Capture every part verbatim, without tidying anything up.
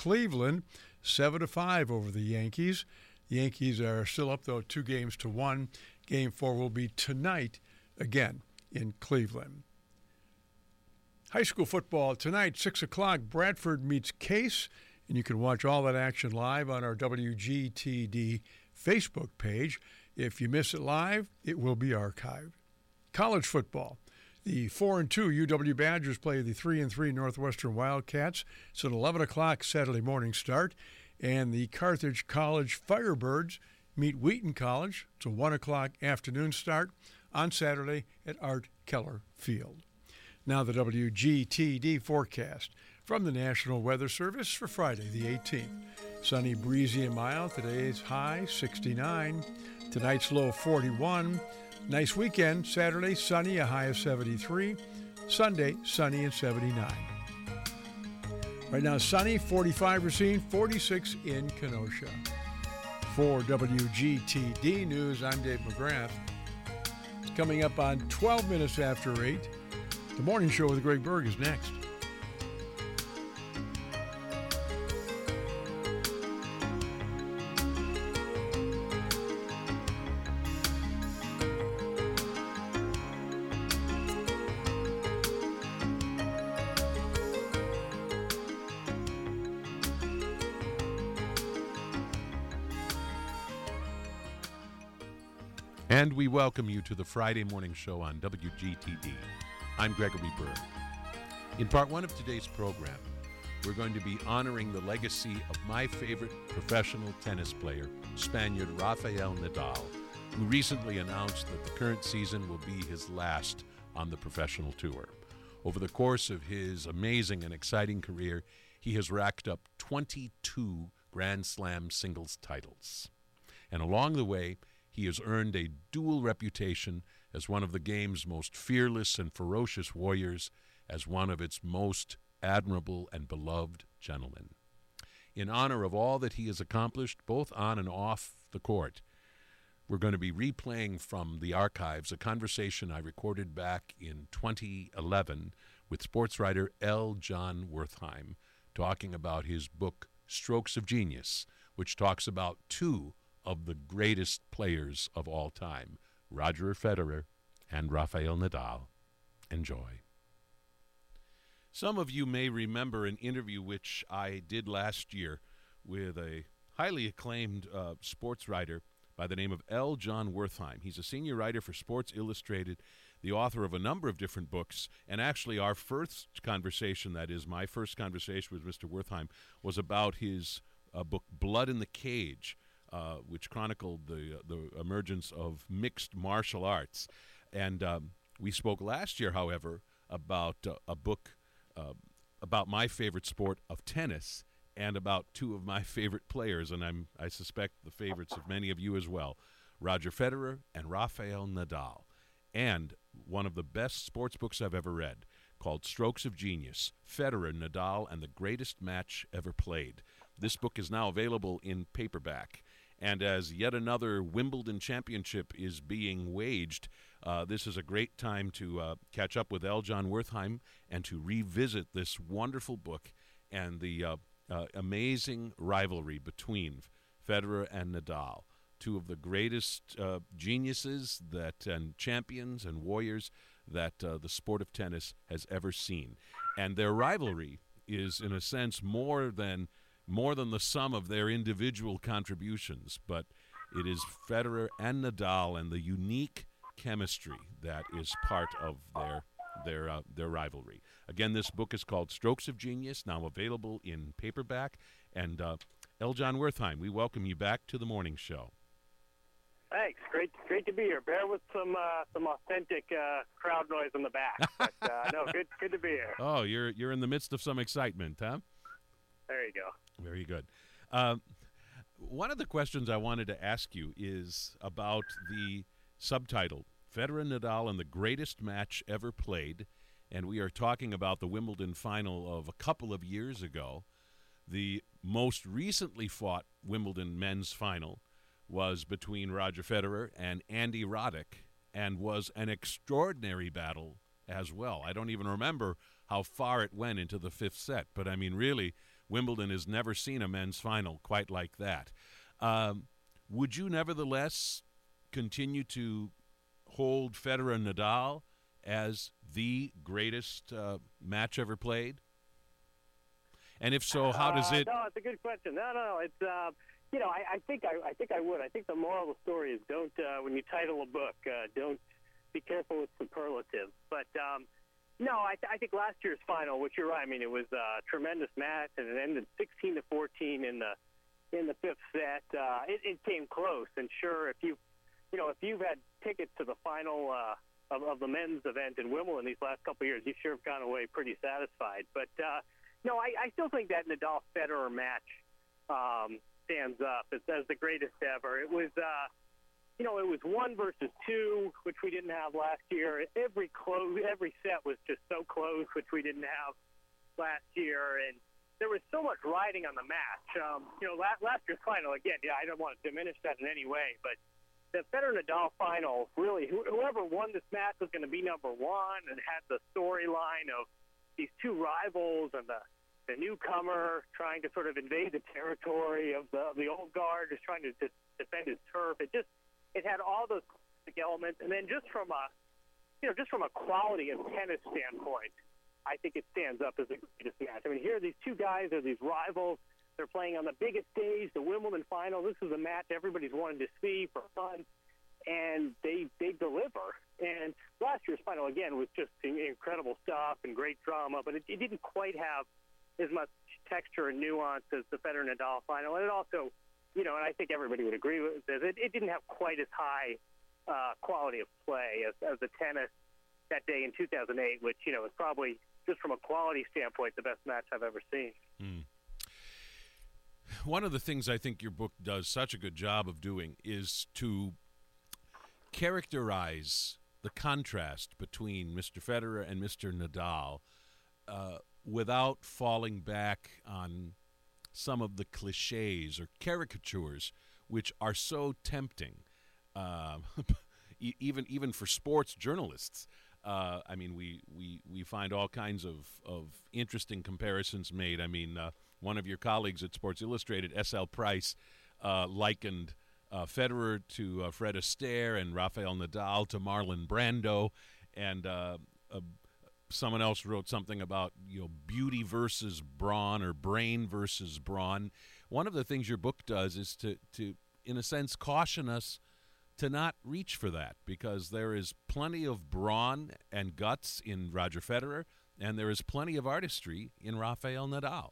Cleveland, seven to five over the Yankees. The Yankees are still up, though, two games to one. Game four will be tonight again in Cleveland. High school football tonight, six o'clock, Bradford meets Case, and you can watch all that action live on our W G T D Facebook page. If you miss it live, it will be archived. College football. The four and two U W Badgers play the three and three Northwestern Wildcats. It's an eleven o'clock Saturday morning start. And the Carthage College Firebirds meet Wheaton College. It's a one o'clock afternoon start on Saturday at Art Keller Field. Now the W G T D forecast from the National Weather Service for Friday the eighteenth. Sunny, breezy, and mild. Today's high sixty-nine. Tonight's low forty-one. Nice weekend. Saturday, sunny, a high of seventy-three. Sunday, sunny and seventy-nine. Right now, sunny, forty-five Racine, forty-six in Kenosha. For W G T D News, I'm Dave McGrath. It's coming up on twelve minutes after eight. The Morning Show with Greg Berg is next. And we welcome you to the Friday morning show on W G T D. I'm Gregory Berg. In part one of today's program, we're going to be honoring the legacy of my favorite professional tennis player, Spaniard Rafael Nadal, who recently announced that the current season will be his last on the professional tour. Over the course of his amazing and exciting career, he has racked up twenty-two Grand Slam singles titles. And along the way, he has earned a dual reputation as one of the game's most fearless and ferocious warriors, as one of its most admirable and beloved gentlemen. In honor of all that he has accomplished, both on and off the court, we're going to be replaying from the archives a conversation I recorded back in twenty eleven with sports writer L. John Wertheim, talking about his book, Strokes of Genius, which talks about two of the greatest players of all time, Roger Federer and Rafael Nadal. Enjoy. Some of you may remember an interview which I did last year with a highly acclaimed uh, sports writer by the name of L. John Wertheim. He's a senior writer for Sports Illustrated, the author of a number of different books, and actually our first conversation, that is my first conversation with Mister Wertheim, was about his uh, book Blood in the Cage, Uh, which chronicled the the emergence of mixed martial arts. And um, we spoke last year, however, about uh, a book uh, about my favorite sport of tennis and about two of my favorite players, and I'm I suspect the favorites of many of you as well, Roger Federer and Rafael Nadal. And one of the best sports books I've ever read, called Strokes of Genius, Federer, Nadal, and the Greatest Match Ever Played. This book is now available in paperback. And as yet another Wimbledon championship is being waged, uh, this is a great time to uh, catch up with L. John Wertheim and to revisit this wonderful book and the uh, uh, amazing rivalry between Federer and Nadal, two of the greatest uh, geniuses that and champions and warriors that uh, the sport of tennis has ever seen. And their rivalry is, in a sense, more than more than the sum of their individual contributions, but it is Federer and Nadal and the unique chemistry that is part of their their uh, their rivalry. Again, this book is called Strokes of Genius, now available in paperback. And uh, L. John Wertheim, we welcome you back to the morning show. Thanks. Great, great to be here. Bear with some uh, some authentic uh, crowd noise in the back, but uh, no, good, good to be here. Oh, you're you're in the midst of some excitement, huh? There you go. Very good. Um, one of the questions I wanted to ask you is about the subtitle, Federer Nadal and the Greatest Match Ever Played, and we are talking about the Wimbledon final of a couple of years ago. The most recently fought Wimbledon men's final was between Roger Federer and Andy Roddick, and was an extraordinary battle as well. I don't even remember how far it went into the fifth set, but I mean, really, Wimbledon has never seen a men's final quite like that. Um, would you nevertheless continue to hold Federer and Nadal as the greatest uh, match ever played? And if so, how does it? Uh, no, it's a good question. No, no, it's uh, you know, I, I think I, I think I would. I think the moral of the story is don't uh, when you title a book, uh, don't be careful with superlatives. But um, no, I, th- I think last year's final, which you're right. I mean, it was a tremendous match, and it ended sixteen to fourteen in the in the fifth set. Uh, it, it came close, and sure, if you you know if you've had tickets to the final uh, of, of the men's event in Wimbledon these last couple of years, you sure have gone away pretty satisfied. But uh, no, I, I still think that Nadal-Federer match um, stands up as, as the greatest ever. It was, uh, you know, it was one versus two, which we didn't have last year. Every close, every set was just so close, which we didn't have last year, and there was so much riding on the match. Um, you know, last, last year's final, again, yeah, I don't want to diminish that in any way, but the Federer-Nadal final, really, whoever won this match was going to be number one and had the storyline of these two rivals and the the newcomer trying to sort of invade the territory of the of the old guard, just trying to, to defend his turf. It just it had all those elements, and then just from a you know just from a quality of tennis standpoint, I think it stands up as the greatest match. I mean, here are these two guys, are these rivals. They're playing on the biggest stage, the Wimbledon final. This is a match everybody's wanted to see for fun, and they they deliver. And last year's final again was just incredible stuff and great drama, but it, it didn't quite have as much texture and nuance as the Federer-Nadal final. And it also, you know, and I think everybody would agree with this, it, it didn't have quite as high uh, quality of play as, as the tennis that day in two thousand eight, which, you know, is probably, just from a quality standpoint, the best match I've ever seen. Mm. One of the things I think your book does such a good job of doing is to characterize the contrast between Mister Federer and Mister Nadal uh, without falling back on some of the cliches or caricatures which are so tempting, uh, even even for sports journalists. Uh, I mean, we, we, we find all kinds of, of interesting comparisons made. I mean, uh, one of your colleagues at Sports Illustrated, S L Price, uh, likened uh, Federer to uh, Fred Astaire and Rafael Nadal to Marlon Brando, and uh, uh, someone else wrote something about, you know, beauty versus brawn or brain versus brawn. One of the things your book does is to, to in a sense, caution us to not reach for that, because there is plenty of brawn and guts in Roger Federer, and there is plenty of artistry in Rafael Nadal.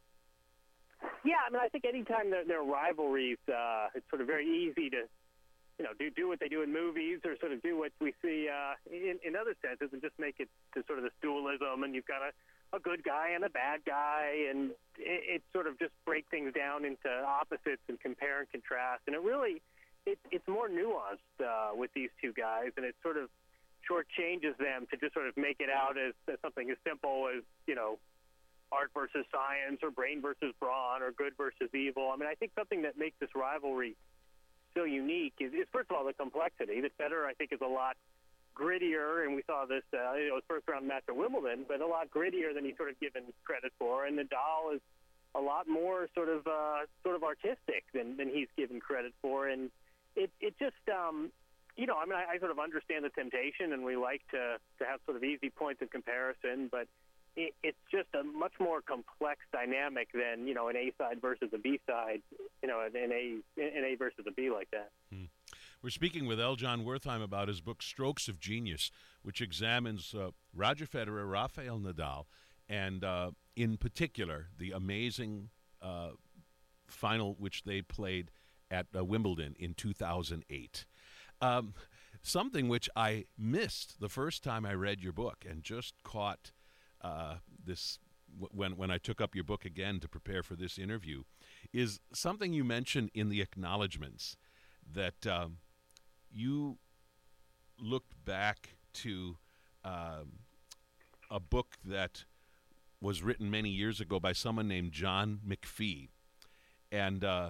Yeah, I mean, I think anytime there, there are rivalries, uh, it's sort of very easy to, you know, do do what they do in movies, or sort of do what we see uh, in, in other senses, and just make it to sort of this dualism, and you've got a, a good guy and a bad guy, and it, it sort of just break things down into opposites and compare and contrast, and it really, it, it's more nuanced uh, with these two guys, and it sort of shortchanges them to just sort of make it out as, as something as simple as, you know, art versus science, or brain versus brawn, or good versus evil. I mean, I think something that makes this rivalry so unique is, is first of all, the complexity. The Federer, I think, is a lot grittier, and we saw this, uh, you know, his first round match at Wimbledon, but a lot grittier than he's sort of given credit for. And Nadal is a lot more sort of uh, sort of artistic than, than he's given credit for. And it it just, um, you know, I mean, I, I sort of understand the temptation, and we like to, to have sort of easy points of comparison, but it, it's just a much more complex dynamic than, you know, an A side versus a B side, you know, an A an A versus a B like that. Hmm. We're speaking with L. Jon Wertheim about his book Strokes of Genius, which examines uh, Roger Federer, Rafael Nadal, and uh, in particular the amazing uh, final which they played at uh, Wimbledon in two thousand eight. Um, something which I missed the first time I read your book, and just caught uh, this w- when when I took up your book again to prepare for this interview, is something you mentioned in the acknowledgments, that um, you looked back to um, a book that was written many years ago by someone named John McPhee, and uh,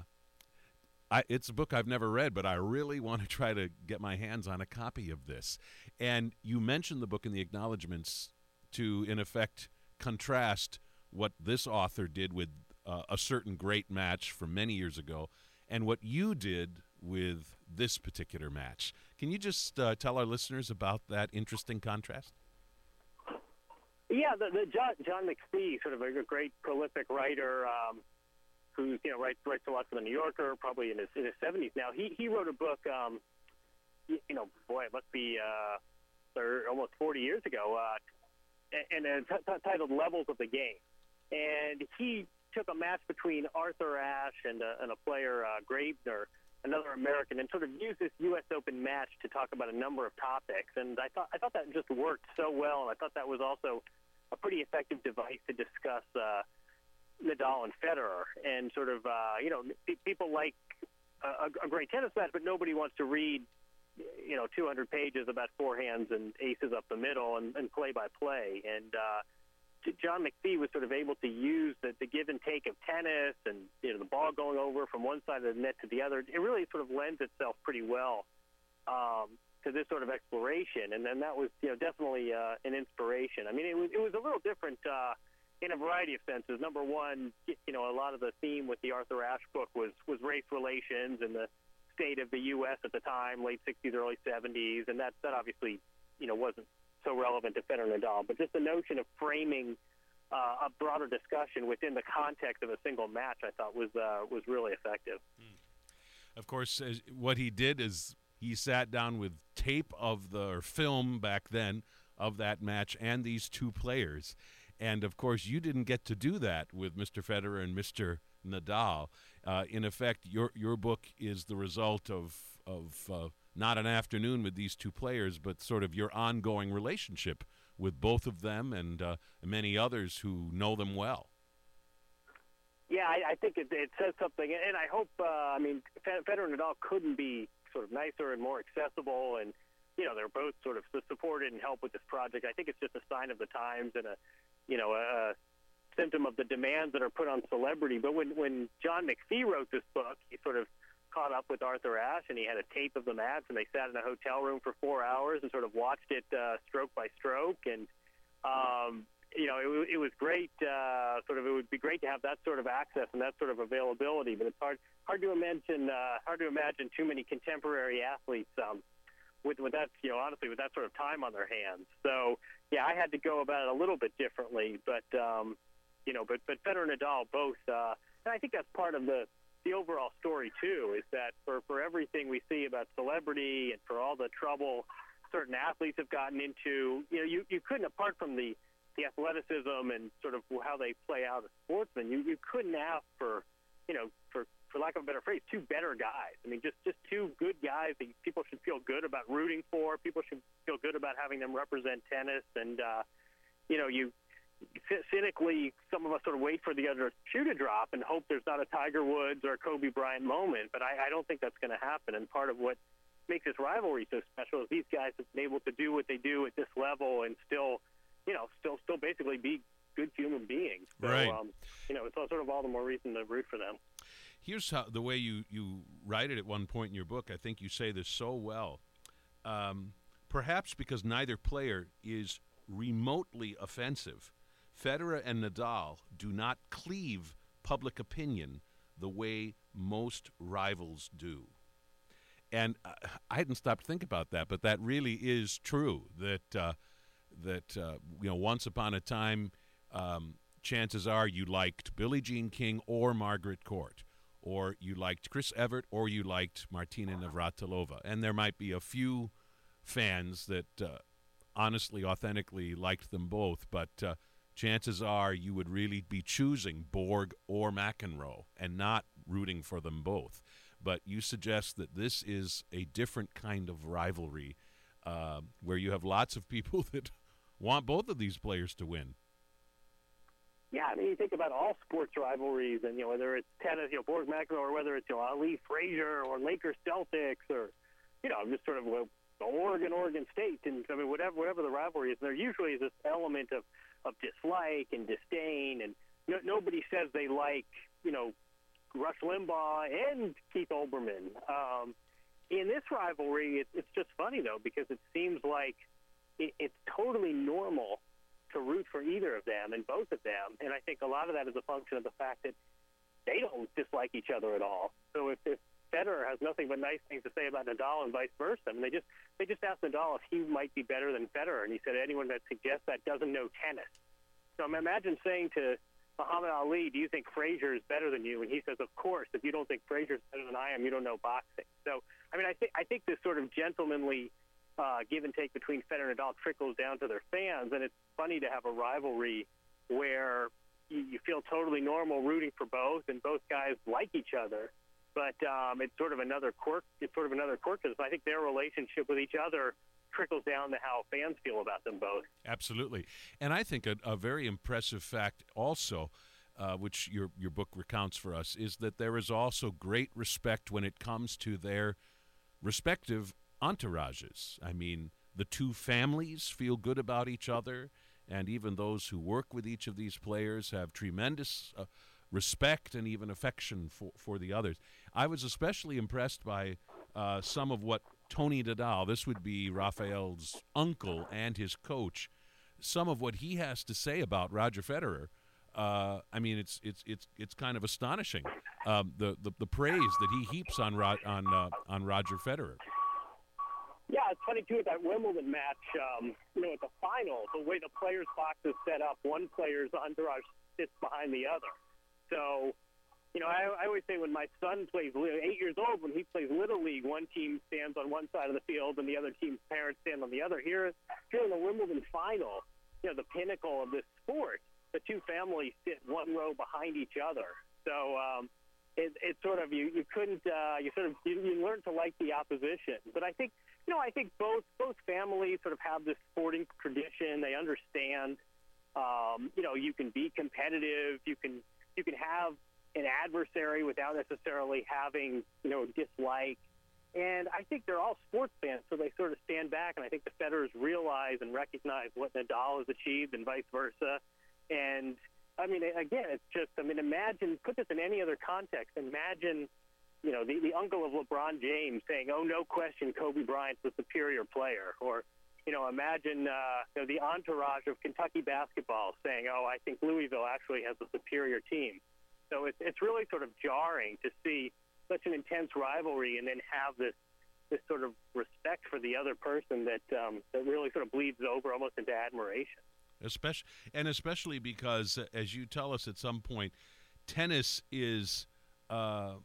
I, it's a book I've never read, but I really want to try to get my hands on a copy of this. And you mentioned the book in the acknowledgments to, in effect, contrast what this author did with uh, a certain great match from many years ago and what you did with this particular match. Can you just uh, tell our listeners about that interesting contrast? Yeah, the, the John, John McPhee, sort of a great prolific writer um, who's, you know, writes, writes a lot for The New Yorker, probably in his, in his seventies now. He, he wrote a book, um, you, you know, boy, it must be uh, thirty, almost forty years ago, uh, and, and uh, t- t- titled Levels of the Game. And he took a match between Arthur Ashe and a, and a player, uh, Gravener, another American, and sort of used this U S Open match to talk about a number of topics. And I thought I thought that just worked so well, and I thought that was also a pretty effective device to discuss uh, Nadal and Federer. And sort of, uh, you know, p- people like a, a great tennis match, but nobody wants to read, you know, two hundred pages about forehands and aces up the middle and, and play-by-play. And uh, John McPhee was sort of able to use the, the give and take of tennis and, you know, the ball going over from one side of the net to the other. It really sort of lends itself pretty well um, to this sort of exploration. And then that was, you know, definitely uh, an inspiration. I mean, it was, it was a little different uh, in a variety of senses. Number one, you know, a lot of the theme with the Arthur Ashe book was, was race relations and the state of the U S at the time, late sixties, early seventies. And that, that obviously, you know, wasn't so relevant to Federer and Nadal, but just the notion of framing uh, a broader discussion within the context of a single match, I thought was uh, was really effective. Mm. Of course, as, what he did is he sat down with tape of the or film back then of that match and these two players, and of course, you didn't get to do that with Mister Federer and Mister Nadal. Uh, in effect, your your book is the result of of uh, not an afternoon with these two players, but sort of your ongoing relationship with both of them and uh, many others who know them well. Yeah, I, I think it, it says something, and I hope, uh, I mean, Federer and Nadal couldn't be sort of nicer and more accessible, and, you know, they're both sort of supported and help with this project. I think it's just a sign of the times and a, you know, a symptom of the demands that are put on celebrity. But when, when John McPhee wrote this book, he sort of caught up with Arthur Ashe, and he had a tape of the match, and they sat in a hotel room for four hours and sort of watched it uh, stroke by stroke. And, um, you know, it, it was great. Uh, sort of, it would be great to have that sort of access and that sort of availability. But it's hard, hard to imagine, uh, hard to imagine too many contemporary athletes um, with, with that, you know, honestly, with that sort of time on their hands. So, yeah, I had to go about it a little bit differently. But, um, you know, but but Federer and Nadal both, uh, and I think that's part of the. The overall story, too, is that for, for everything we see about celebrity and for all the trouble certain athletes have gotten into, you know, you, you couldn't, apart from the, the athleticism and sort of how they play out as sportsmen, you, you couldn't ask for, you know, for, for lack of a better phrase, two better guys. I mean, just, just two good guys that people should feel good about rooting for. People should feel good about having them represent tennis. And, uh, you know, you cynically, some of us sort of wait for the other shoe to drop and hope there's not a Tiger Woods or a Kobe Bryant moment, but I, I don't think that's going to happen. And part of what makes this rivalry so special is these guys have been able to do what they do at this level and still, you know, still still basically be good human beings. So, right. um, you know, it's all sort of all the more reason to root for them. Here's how the way you, you write it at one point in your book. I think you say this so well. Um, perhaps because neither player is remotely offensive, Federer and Nadal do not cleave public opinion the way most rivals do. And uh, I hadn't stopped to think about that, but that really is true, that, uh, that uh, you know, once upon a time, um, chances are you liked Billie Jean King or Margaret Court, or you liked Chris Evert, or you liked Martina Navratilova. And there might be a few fans that uh, honestly, authentically liked them both, but uh, chances are you would really be choosing Borg or McEnroe and not rooting for them both. But you suggest that this is a different kind of rivalry uh, where you have lots of people that want both of these players to win. Yeah, I mean, you think about all sports rivalries, and, you know, whether it's tennis, you know, Borg McEnroe, or whether it's, you know, Ali Frazier or Lakers Celtics, or, you know, just sort of well, Oregon, Oregon State, and I mean, whatever, whatever the rivalry is, there usually is this element of, of dislike and disdain, and no, nobody says they like, you know, Rush Limbaugh and Keith Olbermann. Um, in this rivalry, it, it's just funny, though, because it seems like it, it's totally normal to root for either of them and both of them, and I think a lot of that is a function of the fact that they don't dislike each other at all. So if, if Federer has nothing but nice things to say about Nadal and vice versa, I mean, they just they just asked Nadal if he might be better than Federer, and he said anyone that suggests that doesn't know tennis. So imagine saying to Muhammad Ali, do you think Frazier is better than you? And he says, of course. If you don't think Frazier is better than I am, you don't know boxing. So, I mean, I think I think this sort of gentlemanly uh, give and take between Federer and Nadal trickles down to their fans, and it's funny to have a rivalry where you, you feel totally normal rooting for both, and both guys like each other. But um, it's sort of another quirk. It's sort of another quirk to this. I think their relationship with each other trickles down to how fans feel about them both. Absolutely. And I think a, a very impressive fact also, uh, which your your book recounts for us, is that there is also great respect when it comes to their respective entourages. I mean, the two families feel good about each other, and even those who work with each of these players have tremendous uh, respect and even affection for, for the others. I was especially impressed by uh, some of what Tony Nadal, this would be Rafael's uncle and his coach, some of what he has to say about Roger Federer. Uh, I mean, it's it's it's it's kind of astonishing, um, the, the the praise that he heaps on Ro- on uh, on Roger Federer. Yeah, it's funny too with that Wimbledon match. Um, you know, at the final, the way the players' box is set up, one player's entourage sits behind the other. So, you know, I, I always say when my son plays, eight years old, when he plays Little League, one team stands on one side of the field and the other team's parents stand on the other. Here, here in the Wimbledon final, you know, the pinnacle of this sport, the two families sit one row behind each other. So um, it, it's sort of, you, you couldn't, uh, you sort of, you, you learn to like the opposition. But I think, you know, I think both, both families sort of have this sporting tradition. They understand, um, you know, you can be competitive, you can, you can have an adversary without necessarily having, you know, dislike. And I think they're all sports fans, so they sort of stand back, and I think the Federers realize and recognize what Nadal has achieved and vice versa. And, I mean, again, it's just, I mean, imagine, put this in any other context. Imagine, you know, the, the uncle of LeBron James saying, oh, no question, Kobe Bryant's the superior player. Or, you know, imagine uh, you know, the entourage of Kentucky basketball saying, oh, I think Louisville actually has a superior team. So it's it's really sort of jarring to see such an intense rivalry and then have this this sort of respect for the other person that um, that really sort of bleeds over almost into admiration. Especially and especially because, uh, as you tell us at some point, tennis is uh,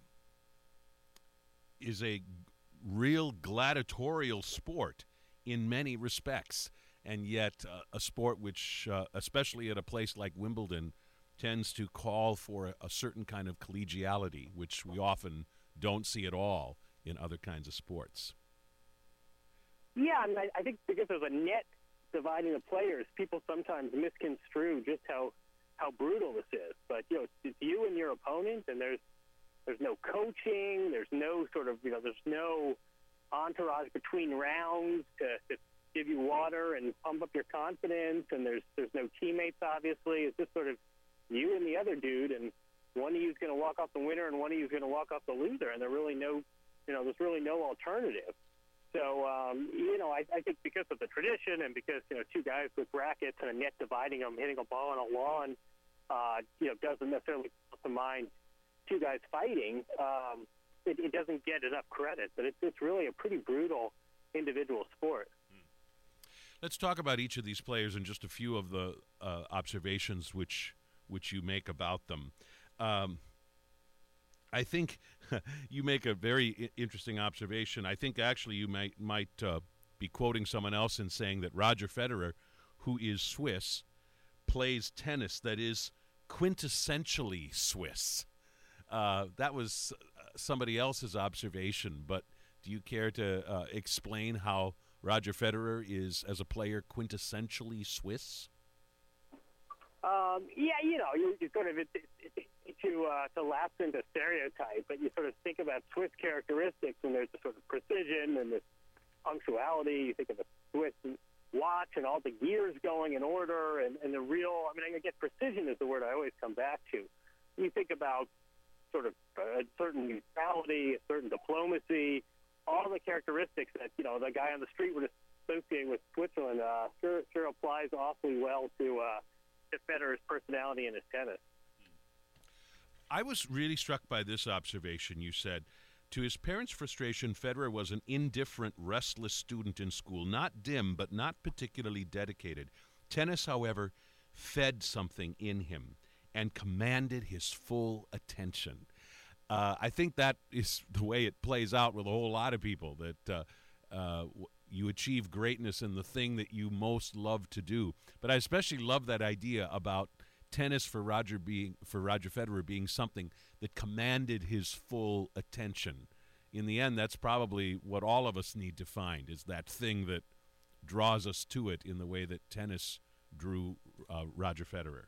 is a real gladiatorial sport in many respects, and yet uh, a sport which, uh, especially at a place like Wimbledon, tends to call for a, a certain kind of collegiality, which we often don't see at all in other kinds of sports. Yeah, and I, I think because there's a net dividing the players, people sometimes misconstrue just how, how brutal this is. But, you know, it's, it's you and your opponent, and there's there's no coaching, there's no sort of, you know, there's no entourage between rounds to, to give you water and pump up your confidence, and there's there's no teammates, obviously. It's just sort of you and the other dude, and one of you is going to walk off the winner and one of you is going to walk off the loser, and there really no, you know, there's really no alternative. So, um, you know, I, I think because of the tradition and because, you know, two guys with rackets and a net dividing them, hitting a ball on a lawn, uh, you know, doesn't necessarily call to mind two guys fighting. Um, it, it doesn't get enough credit, but it's, it's really a pretty brutal individual sport. Let's talk about each of these players and just a few of the uh, observations which which you make about them. Um, I think you make a very I- interesting observation. I think actually you might might uh, be quoting someone else in saying that Roger Federer, who is Swiss, plays tennis that is quintessentially Swiss. Uh, that was somebody else's observation, but do you care to uh, explain how Roger Federer is, as a player, quintessentially Swiss? Um, yeah, you know, you, you sort of it, it, it, to uh, to lapse into stereotype, but you sort of think about Swiss characteristics, and there's a sort of precision and this punctuality. You think of a Swiss watch and all the gears going in order, and, and the real. I mean, I guess precision is the word I always come back to. You think about sort of a certain neutrality, a certain diplomacy, all the characteristics that, you know, the guy on the street would associate with Switzerland. Uh, sure, sure applies awfully well to. Uh, to Federer's personality and his tennis. I was really struck by this observation. You said, to his parents' frustration, Federer was an indifferent, restless student in school, not dim, but not particularly dedicated. Tennis, however, fed something in him and commanded his full attention. Uh, I think that is the way it plays out with a whole lot of people, that uh, uh, you achieve greatness in the thing that you most love to do. But I especially love that idea about tennis for Roger being for Roger Federer being something that commanded his full attention. In the end, that's probably what all of us need to find, is that thing that draws us to it in the way that tennis drew uh, Roger Federer.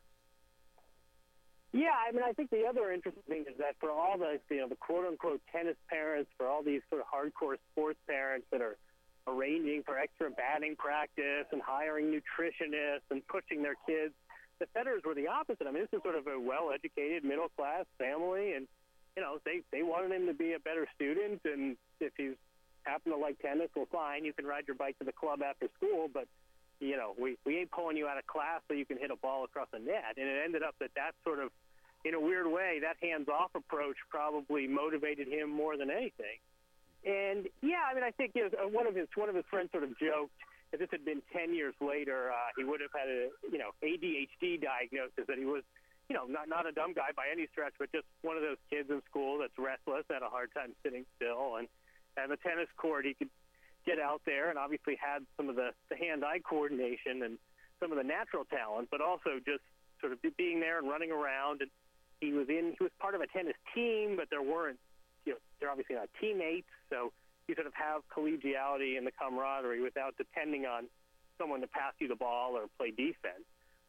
Yeah, I mean, I think the other interesting thing is that for all the, you know, the quote-unquote tennis parents, for all these sort of hardcore sports parents that are arranging for extra batting practice and hiring nutritionists and pushing their kids, the Federers were the opposite. I mean, this is sort of a well-educated, middle-class family, and, you know, they, they wanted him to be a better student, and if he's happen to like tennis, well, fine, you can ride your bike to the club after school, but, you know, we, we ain't pulling you out of class so you can hit a ball across a net. And it ended up that that sort of, in a weird way, that hands-off approach probably motivated him more than anything. And, yeah, I mean, I think you know, one of his one of his friends sort of joked, if this had been ten years later, uh, he would have had a, you know, A D H D diagnosis, that he was, you know, not, not a dumb guy by any stretch, but just one of those kids in school that's restless, had a hard time sitting still. And at the tennis court, he could get out there and obviously had some of the, the hand-eye coordination and some of the natural talent, but also just sort of being there and running around. And he was in, he was part of a tennis team, but there weren't, you know, they're obviously not teammates, so you sort of have collegiality and the camaraderie without depending on someone to pass you the ball or play defense.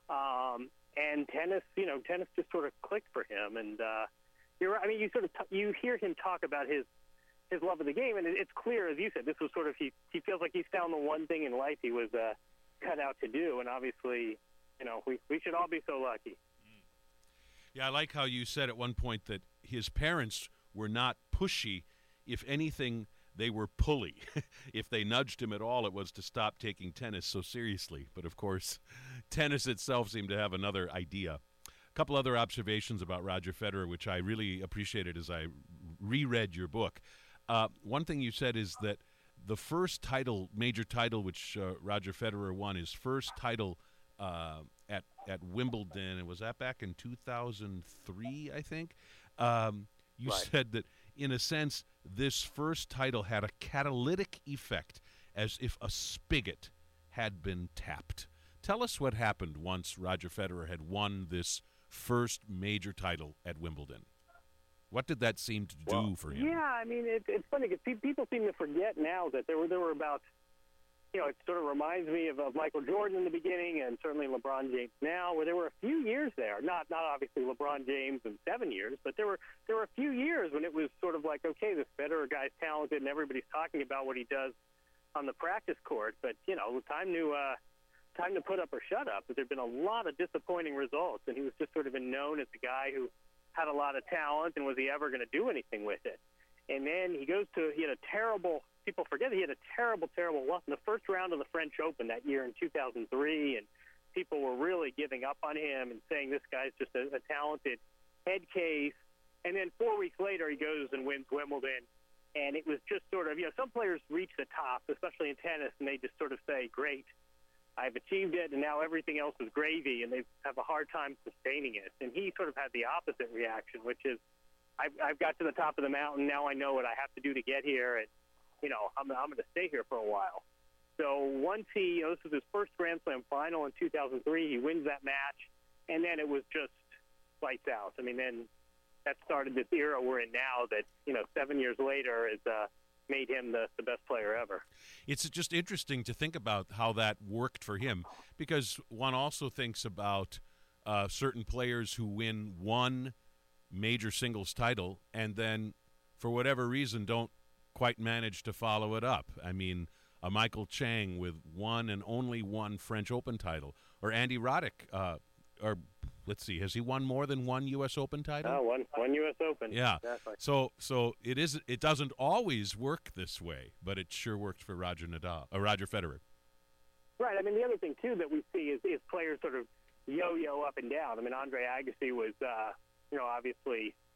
Um, and tennis, you know, tennis just sort of clicked for him. And uh, you're, I mean, you sort of t- you hear him talk about his his love of the game, and it's clear, as you said, this was sort of he he feels like he's found the one thing in life he was uh, cut out to do. And obviously, you know, we we should all be so lucky. Yeah, I like how you said at one point that his parents were not pushy. If anything, they were pulley. If they nudged him at all, it was to stop taking tennis so seriously. But, of course, tennis itself seemed to have another idea. A couple other observations about Roger Federer, which I really appreciated as I reread your book. Uh, one thing you said is that the first title, major title, which uh, Roger Federer won, his first title uh, at at Wimbledon, and was that back in two thousand three, I think? Um, you right. said that, in a sense, this first title had a catalytic effect, as if a spigot had been tapped. Tell us what happened once Roger Federer had won this first major title at Wimbledon. What did that seem to do well, for him? Yeah, I mean, it, it's funny because people seem to forget now that there were there were about, you know, it sort of reminds me of, of Michael Jordan in the beginning, and certainly LeBron James now, where there were a few years there, not not obviously LeBron James in seven years, but there were there were a few years when it was sort of like, okay, this Federer guy's talented, and everybody's talking about what he does on the practice court, but, you know, time to uh, time to put up or shut up. But there have been a lot of disappointing results, and he was just sort of been known as the guy who had a lot of talent, and was he ever going to do anything with it? And then he goes to, he had a terrible, people forget he had a terrible, terrible loss in the first round of the French Open that year in two thousand three, and people were really giving up on him and saying this guy's just a, a talented head case. And then four weeks later, he goes and wins Wimbledon, and it was just sort of, you know, some players reach the top, especially in tennis, and they just sort of say, great, I've achieved it, and now everything else is gravy, and they have a hard time sustaining it. And he sort of had the opposite reaction, which is, I've, I've got to the top of the mountain, now I know what I have to do to get here, and, you know, I'm, I'm going to stay here for a while. So once he, you know, this was his first Grand Slam final in two thousand three, he wins that match, and then it was just lights out. I mean, then that started this era we're in now that, you know, seven years later is uh, made him the, the best player ever. It's just interesting to think about how that worked for him, because one also thinks about uh, certain players who win one major singles title and then, for whatever reason, don't quite manage to follow it up. I mean, a Michael Chang with one and only one French Open title, or Andy Roddick, uh, or let's see, has he won more than one U S Open title? Oh, one, one U S Open. Yeah. Exactly. So so it is. It doesn't always work this way, but it sure worked for Roger Nadal, or Roger Federer. Right. I mean, the other thing too that we see is, is players sort of yo-yo up and down. I mean, Andre Agassi was, uh, you know, obviously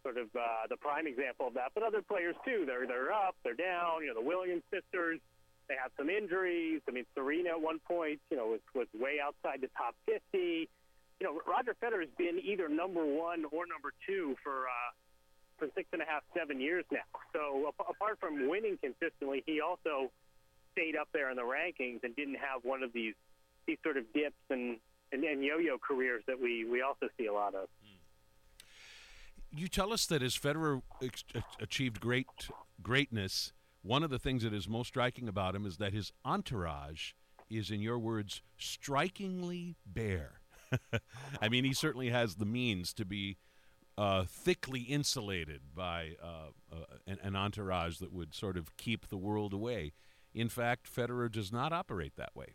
sort of uh, the prime example of that. But other players too. They're they're up, they're down. You know, the Williams sisters. They have some injuries. I mean, Serena at one point, you know, was was way outside the top fifty. You know, Roger Federer has been either number one or number two for uh, for six and a half, seven years now. So ap- apart from winning consistently, he also stayed up there in the rankings and didn't have one of these these sort of dips and, and, and yo-yo careers that we, we also see a lot of. You tell us that as Federer ex- achieved great greatness, one of the things that is most striking about him is that his entourage is, in your words, strikingly bare. I mean, he certainly has the means to be uh, thickly insulated by uh, uh, an, an entourage that would sort of keep the world away. In fact, Federer does not operate that way.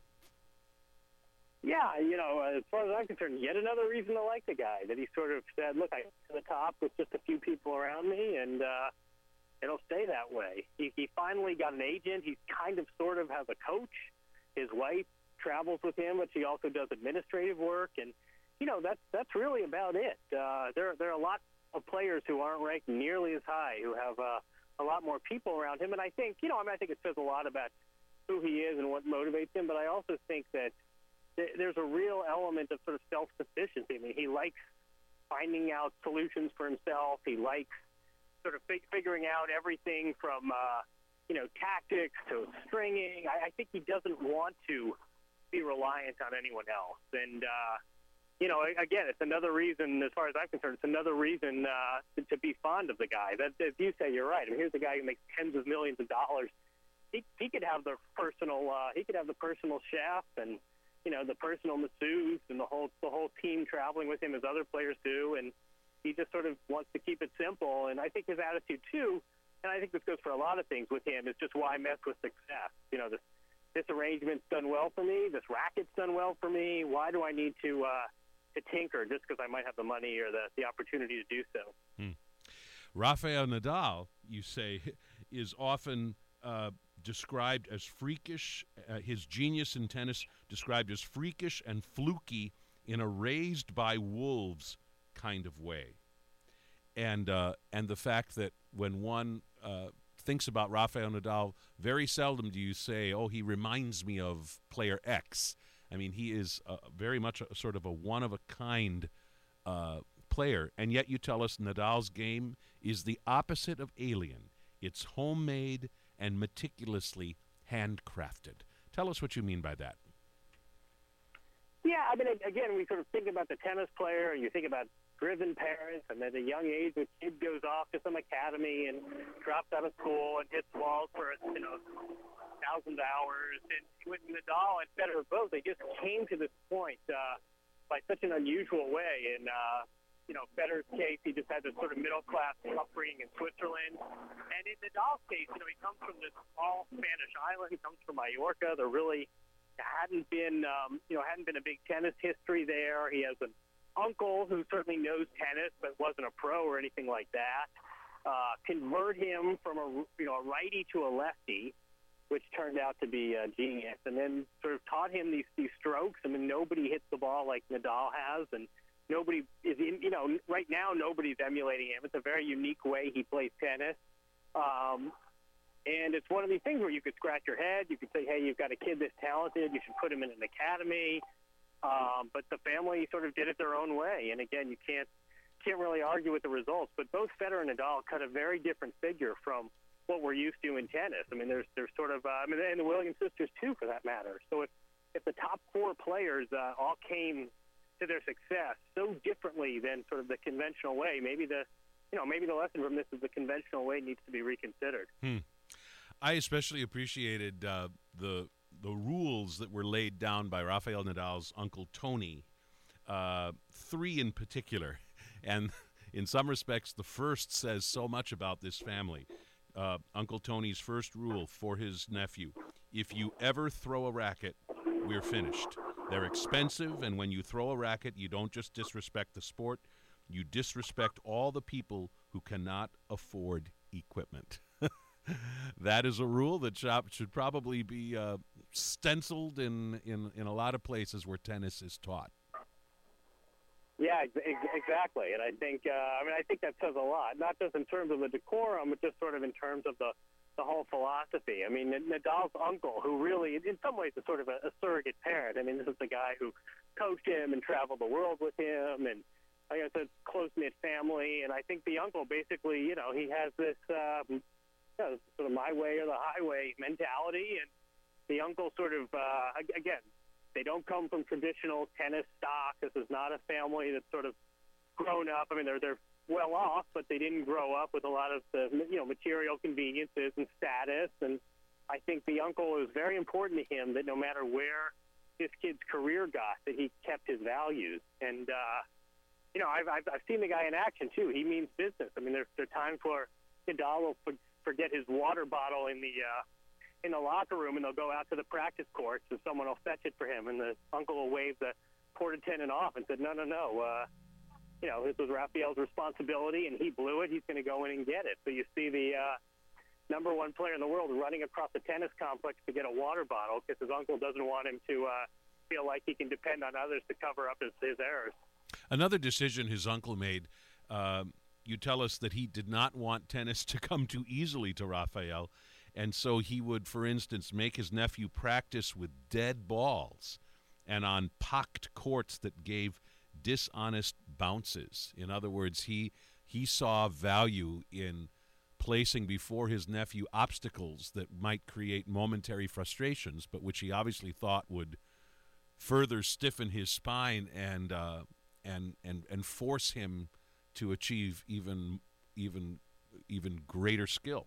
Yeah, you know, as far as I'm concerned, yet another reason to like the guy, that he sort of said, look, I get to the top with just a few people around me, and uh, it'll stay that way. He, he finally got an agent. He kind of sort of has a coach. His wife travels with him, but she also does administrative work, and, you know, that's that's really about it. Uh, there, there are a lot of players who aren't ranked nearly as high, who have uh, a lot more people around him, and I think, you know, I mean, I think it says a lot about who he is and what motivates him, but I also think that there's a real element of sort of self-sufficiency. I mean, he likes finding out solutions for himself. He likes sort of fig- figuring out everything from, uh, you know, tactics to stringing. I, I think he doesn't want to be reliant on anyone else. And, uh, you know, again, it's another reason, as far as I'm concerned, it's another reason uh, to, to be fond of the guy. That, as you say, you're right. I mean, here's a guy who makes tens of millions of dollars. He, he could have the personal, uh, he could have the personal chef and, you know, the personal masseuse and the whole the whole team traveling with him as other players do, and he just sort of wants to keep it simple. And I think his attitude too, and I think this goes for a lot of things with him, is just why mess with success. You know, this this arrangement's done well for me, this racket's done well for me. Why do I need to uh, to tinker just because I might have the money or the the opportunity to do so? Hmm. Rafael Nadal, you say, is often uh, described as freakish, uh, his genius in tennis described as freakish and fluky in a raised by wolves kind of way. And uh, and the fact that when one uh, thinks about Rafael Nadal, very seldom do you say, oh, he reminds me of player X. I mean, he is uh, very much a, sort of a one-of-a-kind uh, player, and yet you tell us Nadal's game is the opposite of alien. It's homemade and meticulously handcrafted. Tell us what you mean by that. Yeah, I mean, again, we sort of think about the tennis player, and you think about driven parents, and at a young age, the kid goes off to some academy and drops out of school and hits balls for, you know, thousands of hours. And with Nadal and Federer both, they just came to this point uh, by such an unusual way. And, uh, you know, Federer's case, he just had this sort of middle-class upbringing in Switzerland. And in Nadal's case, you know, he comes from this small Spanish island. He comes from Mallorca. There really hadn't been, um, you know, hadn't been a big tennis history there. He has an uncle who certainly knows tennis but wasn't a pro or anything like that. Uh, convert him from a, you know, a righty to a lefty, which turned out to be a genius, and then sort of taught him these, these strokes. I mean, nobody hits the ball like Nadal has, and nobody is, in, you know, right now nobody's emulating him. It's a very unique way he plays tennis. Um, and it's one of these things where you could scratch your head. You could say, hey, you've got a kid this talented. You should put him in an academy. Um, but the family sort of did it their own way. And, again, you can't can't really argue with the results. But both Federer and Nadal cut a very different figure from what we're used to in tennis. I mean, there's there's sort of, uh, I mean, and the Williams sisters, too, for that matter. So if, if the top four players uh, all came to their success so differently than sort of the conventional way, maybe the, you know, maybe the lesson from this is the conventional way needs to be reconsidered. Hmm. I especially appreciated uh, the the rules that were laid down by Rafael Nadal's uncle Tony, uh, three in particular. And in some respects, the first says so much about this family. Uh, Uncle Tony's first rule for his nephew: if you ever throw a racket, we're finished. They're expensive, and when you throw a racket, you don't just disrespect the sport, you disrespect all the people who cannot afford equipment. That is a rule that should probably be uh, stenciled in, in, in a lot of places where tennis is taught. Yeah, ex- ex- exactly. And I think, uh, I mean, I think that says a lot, not just in terms of the decorum, but just sort of in terms of the, the whole philosophy. I mean, Nadal's uncle, who really, in some ways, is sort of a, a surrogate parent. I mean, this is the guy who coached him and traveled the world with him, and I guess a close-knit family. And I think the uncle basically, you know, he has this um, you know, sort of my way or the highway mentality, and the uncle sort of, uh, again, they don't come from traditional tennis stock. This is not a family that's sort of grown up. I mean, they're they're well off, but they didn't grow up with a lot of the you know material conveniences and status. And I think the uncle is very important to him that no matter where his kid's career got, that he kept his values. And uh, you know, I've, I've I've seen the guy in action too. He means business. I mean, there's there are times where Nadal will forget his water bottle in the uh, in the locker room, and they'll go out to the practice courts, and someone will fetch it for him, and the uncle will wave the court attendant off and said, no, no, no, uh, you know, this was Rafael's responsibility, and he blew it. He's going to go in and get it. So you see the uh, number one player in the world running across the tennis complex to get a water bottle because his uncle doesn't want him to uh, feel like he can depend on others to cover up his, his errors. Another decision his uncle made, um, you tell us that he did not want tennis to come too easily to Rafael. And so he would, for instance, make his nephew practice with dead balls and on pocked courts that gave dishonest bounces. In other words, he he saw value in placing before his nephew obstacles that might create momentary frustrations, but which he obviously thought would further stiffen his spine and uh, and and and force him to achieve even even even greater skill.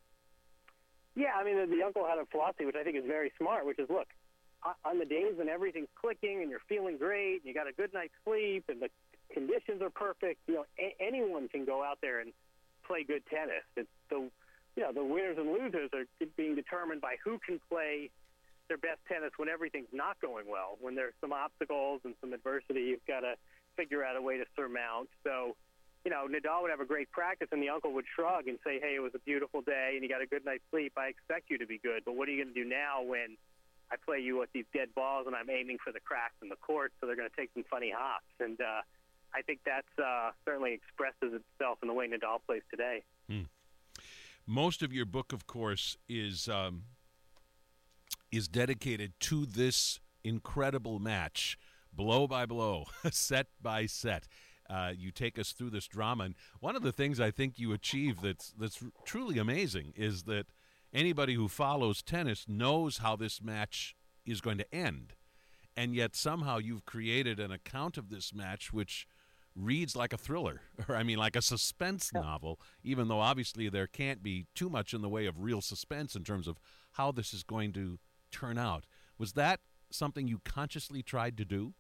Yeah, I mean, the, the uncle had a philosophy, which I think is very smart, which is, look, on the days when everything's clicking and you're feeling great and you got a good night's sleep and the conditions are perfect, you know, a- anyone can go out there and play good tennis. It's the, you know, the winners and losers are being determined by who can play their best tennis when everything's not going well. When there's some obstacles and some adversity, you've got to figure out a way to surmount. So, you know, Nadal would have a great practice, and the uncle would shrug and say, hey, it was a beautiful day, and you got a good night's sleep. I expect you to be good, but what are you going to do now when I play you with these dead balls and I'm aiming for the cracks in the court, so they're going to take some funny hops? And uh, I think that's uh, certainly expresses itself in the way Nadal plays today. Hmm. Most of your book, of course, is um, is dedicated to this incredible match, blow by blow, set by set. Uh, you take us through this drama, and one of the things I think you achieve that's that's truly amazing is that anybody who follows tennis knows how this match is going to end, and yet somehow you've created an account of this match which reads like a thriller, or I mean like a suspense novel, even though obviously there can't be too much in the way of real suspense in terms of how this is going to turn out. Was that something you consciously tried to do?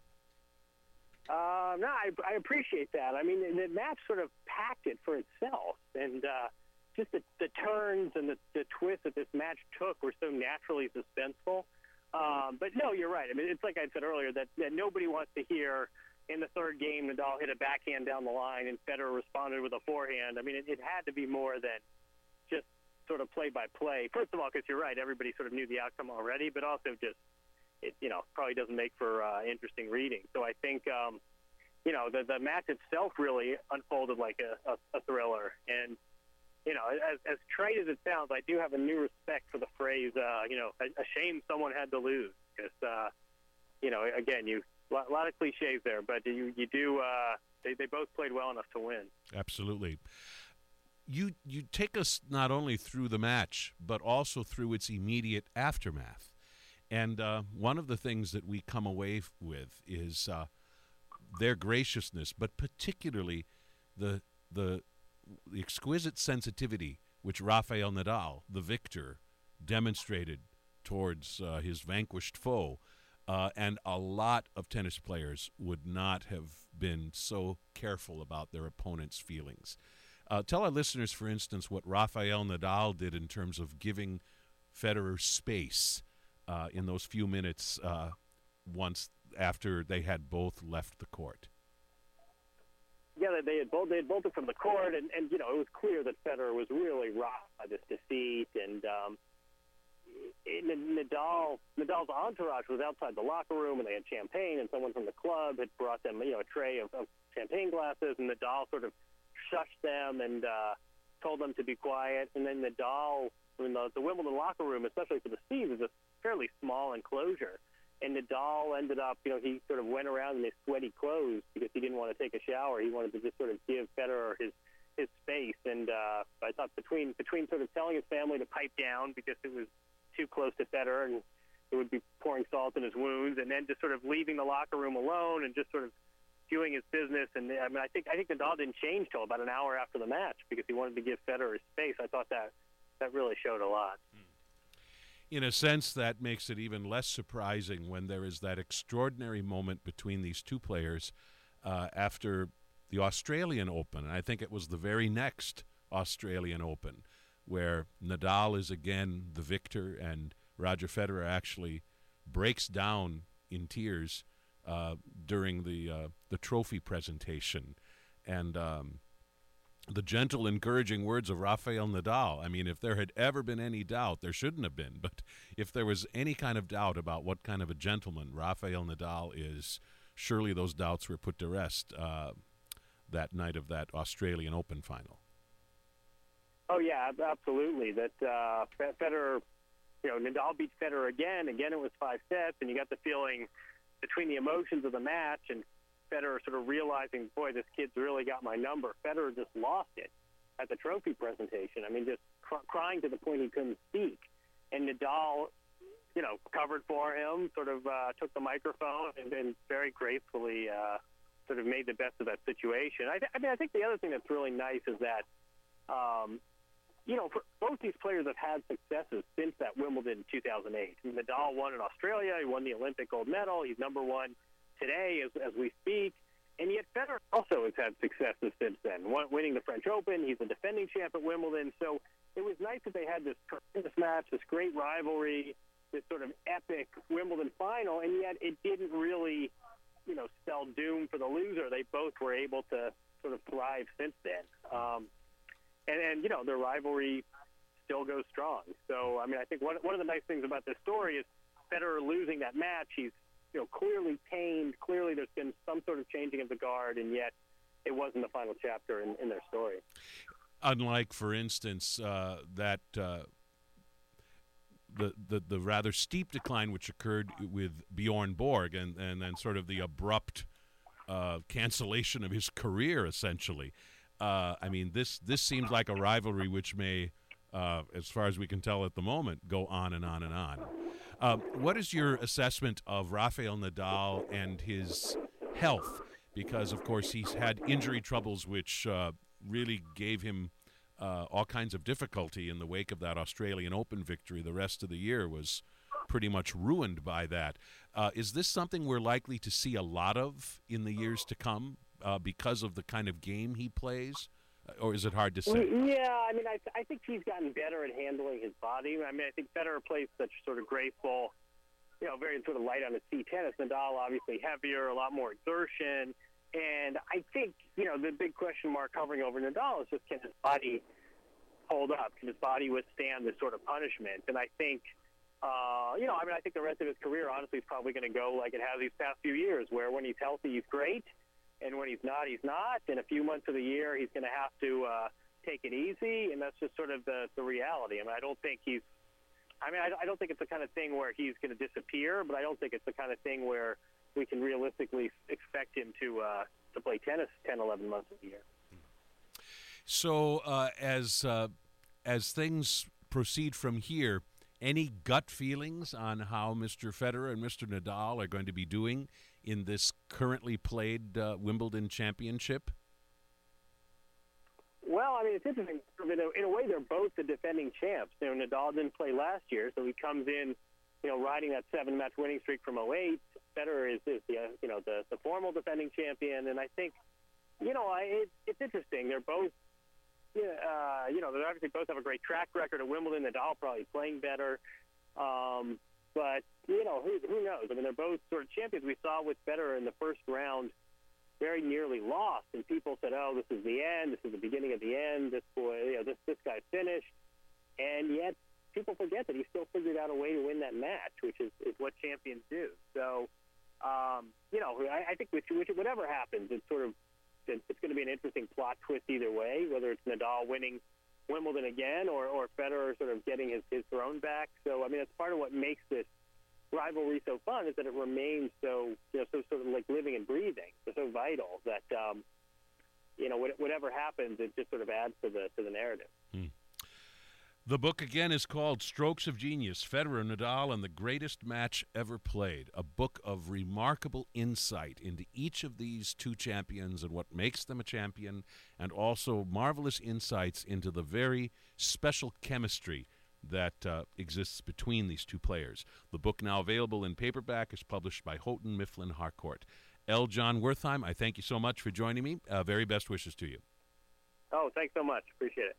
Uh, no, I, I appreciate that. I mean, the match sort of packed it for itself, and uh, just the, the turns and the, the twists that this match took were so naturally suspenseful. Um, but no, you're right. I mean, it's like I said earlier that, that nobody wants to hear in the third game Nadal hit a backhand down the line and Federer responded with a forehand. I mean, it, it had to be more than just sort of play-by-play. First of all, because you're right, everybody sort of knew the outcome already, but also just it, you know, probably doesn't make for uh, interesting reading. So I think, um, you know, the, the match itself really unfolded like a, a, a thriller. And, you know, as, as trite as it sounds, I do have a new respect for the phrase, uh, you know, a, a shame someone had to lose. Because, uh, you know, again, you a lot, lot of cliches there, but you, you do, uh, they, they both played well enough to win. Absolutely. You, you take us not only through the match, but also through its immediate aftermath. And uh, one of the things that we come away f- with is uh, their graciousness, but particularly the, the the exquisite sensitivity which Rafael Nadal, the victor, demonstrated towards uh, his vanquished foe. Uh, and a lot of tennis players would not have been so careful about their opponent's feelings. Uh, tell our listeners, for instance, what Rafael Nadal did in terms of giving Federer space Uh, in those few minutes uh, once after they had both left the court. Yeah, they had both they had bolted from the court, and, and you know it was clear that Federer was really rocked by this defeat, and um, Nadal Nadal's entourage was outside the locker room, and they had champagne, and someone from the club had brought them, you know, a tray of, of champagne glasses, and Nadal sort of shushed them and uh, told them to be quiet. And then Nadal, in the, the Wimbledon locker room, especially for the Steves, is a fairly small enclosure. And Nadal ended up, you know, he sort of went around in his sweaty clothes because he didn't want to take a shower. He wanted to just sort of give Federer his his space. And uh, I thought between between sort of telling his family to pipe down because it was too close to Federer and it would be pouring salt in his wounds, and then just sort of leaving the locker room alone and just sort of doing his business. And I mean, I think I think Nadal didn't change till about an hour after the match because he wanted to give Federer his space. I thought that that really showed a lot. In a sense, that makes it even less surprising when there is that extraordinary moment between these two players uh, after the Australian Open. And I think it was the very next Australian Open where Nadal is again the victor and Roger Federer actually breaks down in tears uh, during the uh, the trophy presentation. And um, the gentle, encouraging words of Rafael Nadal. I mean, if there had ever been any doubt, there shouldn't have been, but if there was any kind of doubt about what kind of a gentleman Rafael Nadal is, surely those doubts were put to rest uh, that night of that Australian Open final. Oh, yeah, absolutely. That uh, Federer, you know, Nadal beat Federer again. Again, it was five sets, and you got the feeling between the emotions of the match and Federer sort of realizing, boy, this kid's really got my number. Federer just lost it at the trophy presentation. I mean, just cr- crying to the point he couldn't speak. And Nadal, you know, covered for him, sort of uh, took the microphone and, and very gracefully uh, sort of made the best of that situation. I, th- I mean, I think the other thing that's really nice is that, um, you know, for, both these players have had successes since that Wimbledon two thousand eight. Nadal won in Australia. He won the Olympic gold medal. He's number one today as, as we speak. And yet Federer also has had successes since then, winning the French Open. He's a defending champ at Wimbledon. So it was nice that they had this tremendous match, this great rivalry, this sort of epic Wimbledon final, and yet it didn't really, you know, spell doom for the loser. They both were able to sort of thrive since then. Um, and, and, you know, their rivalry still goes strong. So, I mean, I think one, one of the nice things about this story is Federer losing that match. He's, you know, clearly pained. Clearly there's been some sort of changing of the guard, and yet it wasn't the final chapter in, in their story. Unlike, for instance, uh, that uh, the, the the rather steep decline which occurred with Bjorn Borg and, and then sort of the abrupt uh, cancellation of his career, essentially. Uh, I mean, this, this seems like a rivalry which may, uh, as far as we can tell at the moment, go on and on and on. Uh, what is your assessment of Rafael Nadal and his health? Because, of course, he's had injury troubles which uh, really gave him uh, all kinds of difficulty in the wake of that Australian Open victory. The rest of the year was pretty much ruined by that. Uh, is this something we're likely to see a lot of in the years to come uh, because of the kind of game he plays? Or is it hard to say? Yeah, I mean, I, I think he's gotten better at handling his body. I mean, I think Federer plays such sort of graceful, you know, very sort of light on his feet tennis. Nadal, obviously heavier, a lot more exertion. And I think, you know, the big question mark hovering over Nadal is just, can his body hold up? Can his body withstand this sort of punishment? And I think, uh, you know, I mean, I think the rest of his career, honestly, is probably going to go like it has these past few years, where when he's healthy, he's great. And when he's not, he's not. In a few months of the year, he's going to have to uh, take it easy, and that's just sort of the, the reality. I mean, I don't think he's – I mean, I, I don't think it's the kind of thing where he's going to disappear, but I don't think it's the kind of thing where we can realistically expect him to uh, to play tennis ten, eleven months of the year. So uh, as uh, as things proceed from here, any gut feelings on how Mister Federer and Mister Nadal are going to be doing in this currently played uh, Wimbledon championship? Well, I mean, it's interesting. In a, in a way, they're both the defending champs. You know, Nadal didn't play last year, so he comes in, you know, riding that seven-match winning streak from oh eight. Federer is, is the, uh, you know, the, the formal defending champion, and I think, you know, I, it, it's interesting. They're both, uh, you know, they obviously both have a great track record at Wimbledon. Nadal probably playing better. Um, But, you know, who, who knows? I mean, they're both sort of champions. We saw with Federer in the first round very nearly lost, and people said, oh, this is the end. This is the beginning of the end. This boy, you know, this, this guy's finished. And yet people forget that he still figured out a way to win that match, which is, is what champions do. So, um, you know, I, I think which, which, whatever happens, it's sort of it's, it's going to be an interesting plot twist either way, whether it's Nadal winning Wimbledon again or, or Federer sort of getting his, his throne back. So, I mean, that's part of what makes this rivalry so fun is that it remains so, you know, so sort of like living and breathing, so, so vital that, um, you know, whatever happens, it just sort of adds to the to the narrative. Hmm. The book, again, is called Strokes of Genius, Federer, Nadal, and the Greatest Match Ever Played, a book of remarkable insight into each of these two champions and what makes them a champion, and also marvelous insights into the very special chemistry that uh, exists between these two players. The book, now available in paperback, is published by Houghton Mifflin Harcourt. L. John Wertheim, I thank you so much for joining me. Uh, very best wishes to you. Oh, thanks so much. Appreciate it.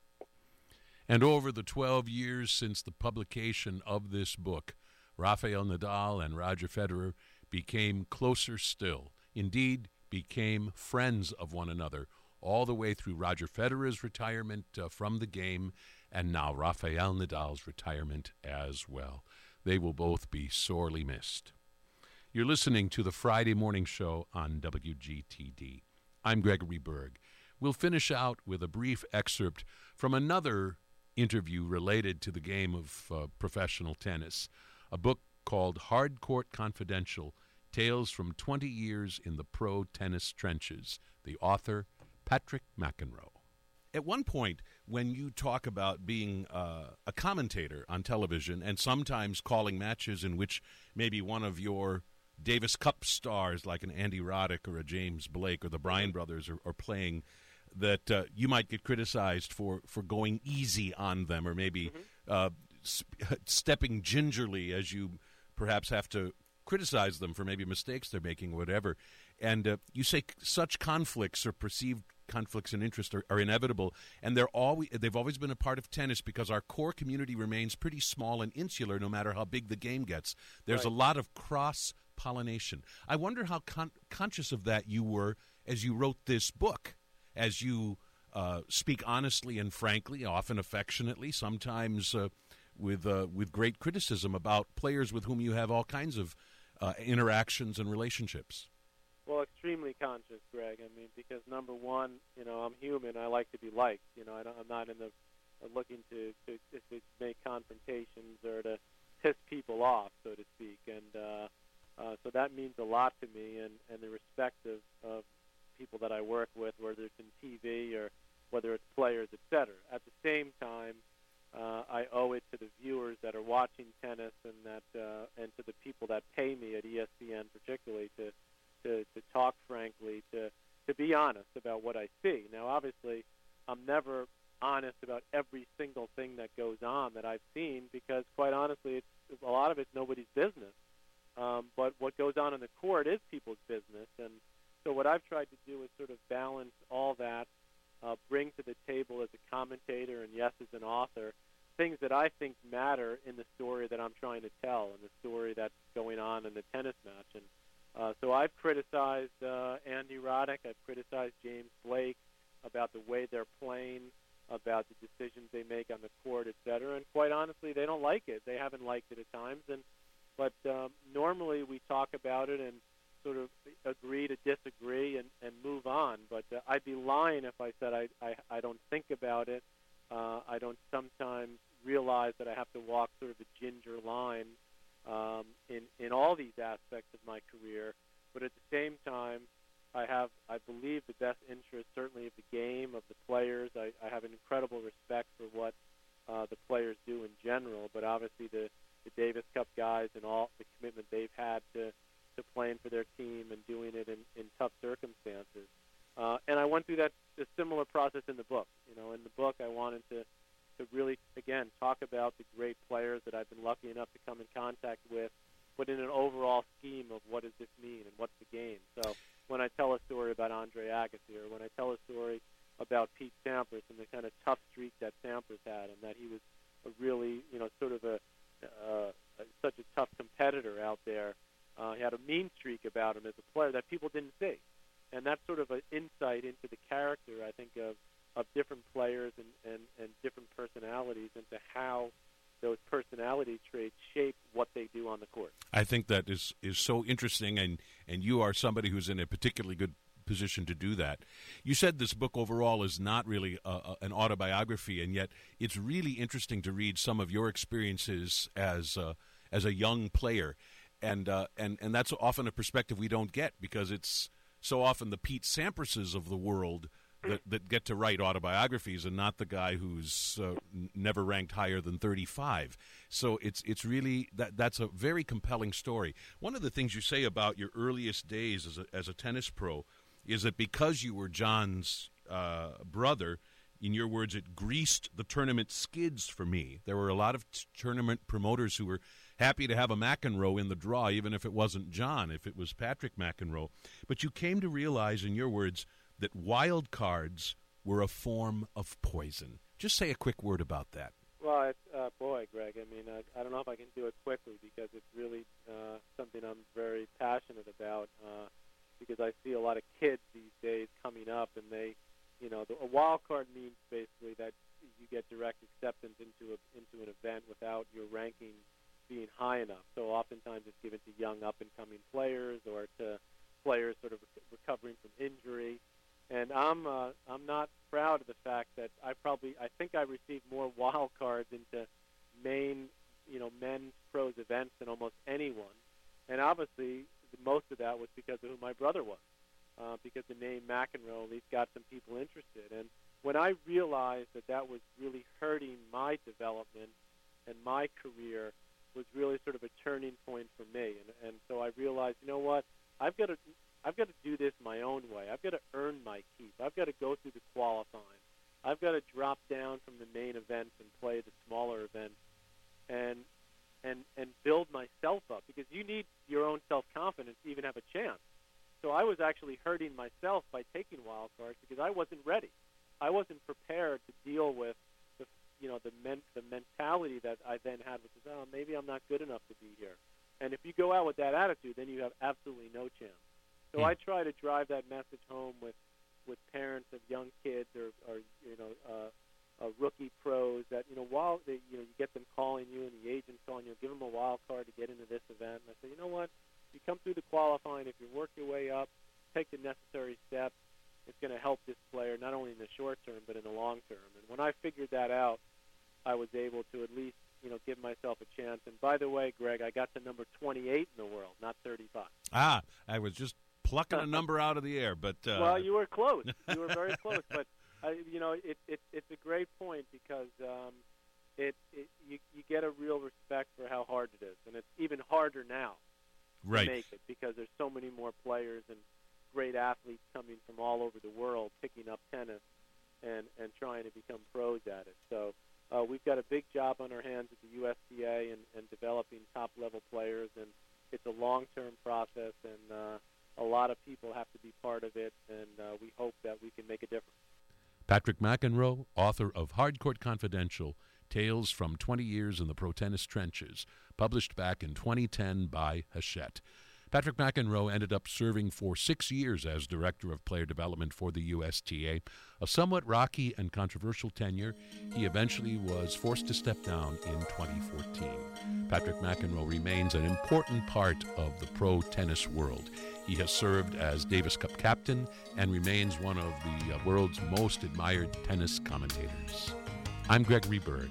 And over the twelve years since the publication of this book, Rafael Nadal and Roger Federer became closer still, indeed became friends of one another, all the way through Roger Federer's retirement uh, from the game and now Rafael Nadal's retirement as well. They will both be sorely missed. You're listening to the Friday Morning Show on W G T D. I'm Gregory Berg. We'll finish out with a brief excerpt from another interview related to the game of uh, professional tennis, a book called Hard Court Confidential, Tales from twenty years in the Pro Tennis Trenches, the author, Patrick McEnroe. At one point, when you talk about being uh, a commentator on television and sometimes calling matches in which maybe one of your Davis Cup stars like an Andy Roddick or a James Blake or the Bryan brothers are, are playing, that uh, you might get criticized for, for going easy on them or maybe mm-hmm. uh, sp- stepping gingerly as you perhaps have to criticize them for maybe mistakes they're making or whatever. And uh, you say such conflicts or perceived conflicts and interest are, are inevitable, and they're always, they've always been a part of tennis because our core community remains pretty small and insular no matter how big the game gets. There's right. a lot of cross-pollination. I wonder how con- conscious of that you were as you wrote this book, as you uh, speak honestly and frankly, often affectionately, sometimes uh, with uh, with great criticism about players with whom you have all kinds of uh, interactions and relationships. Well, extremely conscious, Greg. I mean, because number one, you know, I'm human. I like to be liked. You know, I don't, I'm not in the uh, looking to, to to make confrontations or to piss people off, so to speak. And uh, uh, so that means a lot to me, and, and the respect of, of people that I work with, whether it's in T V or whether it's players, et cetera. At the same time, uh, I owe it to the viewers that are watching tennis and that uh, and to the people that pay me at E S P N, particularly to. To, to talk frankly, to, to be honest about what I see. Now, obviously, I'm never honest about every single thing that goes on that I've seen because, quite honestly, it's, a lot of it's nobody's business. Um, but what goes on in the court is people's business. And so what I've tried to do is sort of balance all that, uh, bring to the table as a commentator and, yes, as an author, things that I think matter in the story that I'm trying to tell and the story that's going on in the tennis match. And Uh, so I've criticized uh, Andy Roddick. I've criticized James Blake about the way they're playing, about the decisions they make on the court, et cetera. And quite honestly, they don't like it. They haven't liked it at times. And but um, normally we talk about it and sort of agree to disagree and, and move on. But uh, I'd be lying if I said I, I, I don't think about it. Uh, I don't sometimes realize that I have to walk sort of a ginger line Um, in, in all these aspects of my career, but at the same time, I have, I believe, the best interest certainly of the game, of the players. I, I have an incredible respect for what uh, the players do in general, but obviously the, the Davis Cup guys and all the commitment they've had to, to playing for their team and doing it in, in tough circumstances. Uh, and I went through that a similar process in the book. You know, in the book, I wanted to to really, again, talk about the great players that I've been lucky enough to come in contact with, but in an overall scheme of what does this mean and what's the game. So when I tell a story about Andre Agassi, or when I tell a story about Pete Sampras and the kind of tough streak that Sampras had and that he was a really, you know, sort of a, uh, such a tough competitor out there. Uh, he had a mean streak about him as a player that people didn't see. And that's sort of an insight into the character, I think, of of different players and, and, and different personalities into how those personality traits shape what they do on the court. I think that is, is so interesting, and, and you are somebody who's in a particularly good position to do that. You said this book overall is not really a, a, an autobiography, and yet it's really interesting to read some of your experiences as uh, as a young player, and uh, and and that's often a perspective we don't get, because it's so often the Pete Samprases of the world that, that get to write autobiographies, and not the guy who's uh, n- never ranked higher than thirty-five. So it's it's really that that's a very compelling story. One of the things you say about your earliest days as a, as a tennis pro is that because you were John's uh, brother, in your words, it greased the tournament skids for me. There were a lot of t- tournament promoters who were happy to have a McEnroe in the draw, even if it wasn't John, if it was Patrick McEnroe. But you came to realize, in your words, that wild cards were a form of poison. Just say a quick word about that. Well, it's, uh, boy, Greg, I mean, I, I don't know if I can do it quickly, because it's really uh, something I'm very passionate about, uh, because I see a lot of kids these days coming up, and they, you know, the, a wild card means basically that you get direct acceptance into a, into an event without your ranking being high enough. So oftentimes it's given to young up-and-coming players, or to players sort of recovering from injury. And I'm uh, I'm not proud of the fact that I probably I think I received more wild cards into main, you know, men's pros events than almost anyone. And obviously, most of that was because of who my brother was, uh, because the name McEnroe at least got some people interested. And when I realized that that was really hurting my development and my career, was really sort of a turning point for me. And and so I realized, you know what, I've got to I've got to do this my own way. I've got to earn my keep. I've got to go through the qualifying. I've got to drop down from the main events and play the smaller events, and and and build myself up, because you need your own self-confidence to even have a chance. So I was actually hurting myself by taking wild cards, because I wasn't ready. I wasn't prepared to deal with the you know the men, the mentality that I then had, which is, oh, maybe I'm not good enough to be here. And if you go out with that attitude, then you have absolutely no chance. So I try to drive that message home with, with parents of young kids, or, or you know, uh, uh, rookie pros, that, you know, while they, you know, you get them calling you and the agent's calling you, give them a wild card to get into this event. And I say, you know what, you come through the qualifying, if you work your way up, take the necessary steps, it's going to help this player not only in the short term but in the long term. And when I figured that out, I was able to at least, you know, give myself a chance. And by the way, Greg, I got to number twenty-eight in the world, not thirty-five. Ah, I was just plucking a number out of the air, but uh... well, you were close. You were very close, but uh, you know, it, it it's a great point, because um, it, it you you get a real respect for how hard it is, and it's even harder now right. to make it, because there's so many more players and great athletes coming from all over the world picking up tennis and and trying to become pros at it. So uh, we've got a big job on our hands at the U S T A and, and developing top level players, and it's a long term process, and uh, a lot of people have to be part of it, and uh, we hope that we can make a difference. Patrick McEnroe, author of Hardcourt Confidential, Tales from twenty years in the Pro Tennis Trenches, published back in twenty ten by Hachette. Patrick McEnroe ended up serving for six years as Director of Player Development for the U S T A, a somewhat rocky and controversial tenure. He eventually was forced to step down in twenty fourteen. Patrick McEnroe remains an important part of the pro tennis world. He has served as Davis Cup captain and remains one of the world's most admired tennis commentators. I'm Gregory Berg.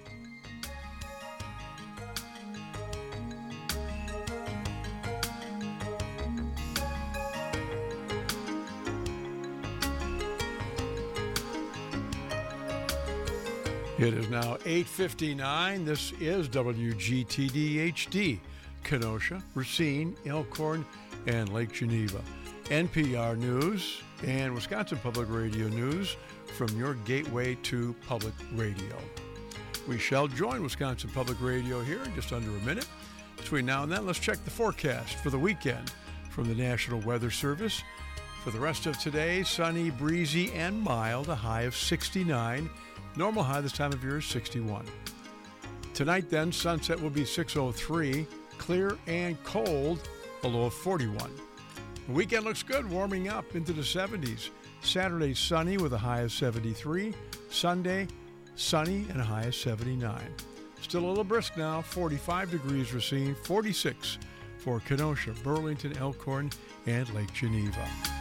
It is now eight fifty-nine. This is W G T D H D, Kenosha, Racine, Elkhorn, and Lake Geneva. N P R News and Wisconsin Public Radio News from your gateway to public radio. We shall join Wisconsin Public Radio here in just under a minute. Between now and then, let's check the forecast for the weekend from the National Weather Service. For the rest of today, sunny, breezy, and mild, a high of sixty-nine. Normal high this time of year is sixty-one. Tonight then, sunset will be six oh three, clear and cold, a low of forty-one. The weekend looks good, warming up into the seventies. Saturday, sunny with a high of seventy-three. Sunday, sunny and a high of seventy-nine. Still a little brisk now, forty-five degrees Racine, forty-six for Kenosha, Burlington, Elkhorn, and Lake Geneva.